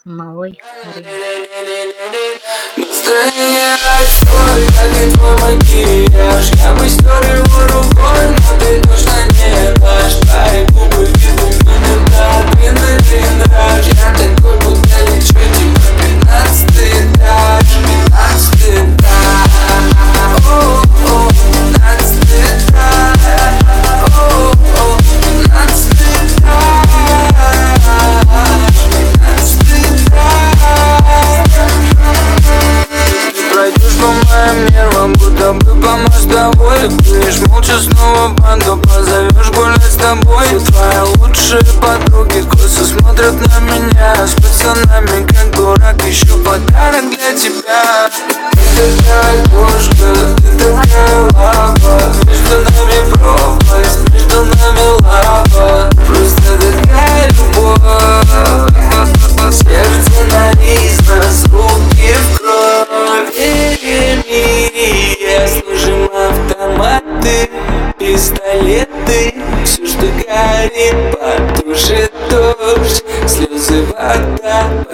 Малой Ария. Настроение растет, как и твой макияж. Я бы стер его рукой, но ты точно не дашь. Твои губы витамины, адреналин, я такой, будто лечу тебя. 15-й этаж, 15-й этаж. 15-й этаж. 15-й этаж. Пройдешь по моим нервам, будто бы по мостовой. Будешь молча снова банду, позовешь гулять с тобой. Твои лучшие подруги косо смотрят на меня, с пацанами как дурак, ищу подарок для тебя. Ты такая кошка, ты такая лава. Между нами пропасть, между нами лава. Просто такая любовь. Сердце нарезано, с руки в кровь. Я служим автоматы, пистолеты. Все, что горит, потушит дождь. Слезы, вода,